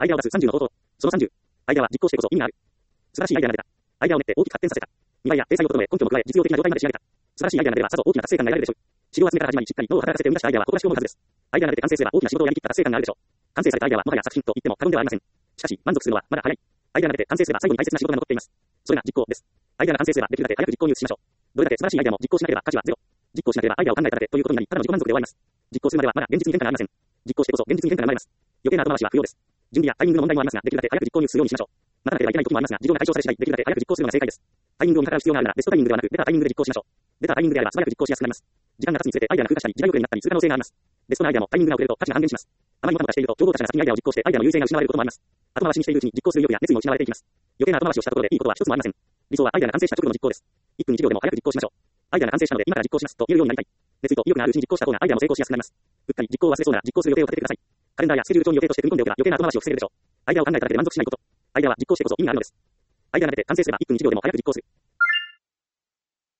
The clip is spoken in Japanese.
アイデアを出す30の方法。その30。アイデアは実行してこそ意味がある。素晴らしいアイデアが出た。アイデアを練って大きく発展させた。見栄えや体裁を整え根拠も加え実用的な状態まで仕上げた。素晴らしいアイデアが出ればさぞ大きな達成感が得られるでしょう。指導集めから始まりしっかり脳を働かせて生み出したアイデアは誇らしく思うはずです。アイデアが出て完成すれば大きな仕事をやりきった達成感があるでしょう。完成されたアイデアはもはや作品と言っても過言ではありません。しかし満足するのはまだ早い。アイデアが出て完成すれば最後に大切な仕事が残っています。それが実行です。アイデアが完成すればできるだけ早く実行に移しましょう。どれだけ素晴らしいアイデアも実行しなければ価値はゼロ。実行しなければアイデアを考えただけということになり、ただの自己満足で終わります。実行するまではまだ現実に変化がありません。実行してこそ現実に変化が生まれます。余計な後回しは不要です。準備やタイミングの問題もありますが、できるだけ早く実行に移すようにしましょう。待たなければいけない時もありますが、事情が解消され次第、できるだけ早く実行するのが正解です。タイミングを見計らう必要があるなら、ベストタイミングではなく、出たタイミングで実行しましょう。出たタイミングであれば素早く実行しやすくなります。時間が経つにつれてアイデアが風化したり、時代遅れになったりする可能性があります。ベストなアイデアもタイミングが遅れると価値が半減します。あまりもたもたしていると、競合他社が先にアイデアを実行して、アイデアの優勢が失われることもあります。後回しにしているうちに実行する意欲や熱意も失われていきます。余計な後回しをしたところでいいことは一つもありません。理想はアイデアが完成した直後の実行です。1分1秒でも早く実行しましょう。アイデアが完成したので今から実行しますと言えるようになりたい。熱意と意欲があるうちに実行した方がアイデアも成功しやすくなります。うっかり実行を忘れそうなら実行する予定を立ててください。カレンダーやスケジュール帳に予定として組み込んでおけば余計な後回しを防げるでしょう。アイデアを考えただけで満足しないこと。アイデアは実行してこそ意味があるのです。アイデアが出て完成すれば1分1秒でも早く実行する。